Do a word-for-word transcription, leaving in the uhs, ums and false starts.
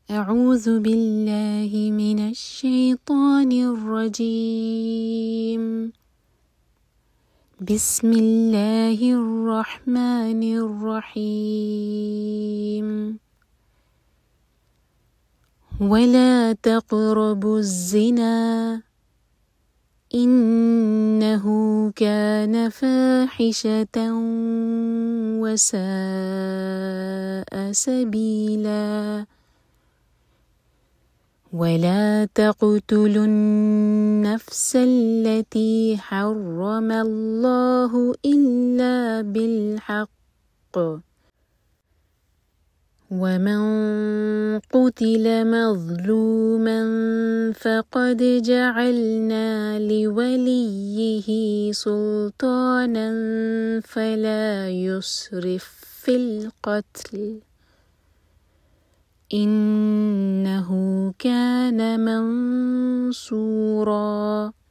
أعوذ بالله من الشيطان الرجيم. بسم الله الرحمن الرحيم. ولا تقربوا الزنا إنه كان فاحشة وساء سبيلا. ولا تقتلوا النفس التي حرم الله إلا بالحق. ومن قتل مظلوما فقد جعلنا لوليه سلطانا فلا يسرف في القتل إنه كان منصورا.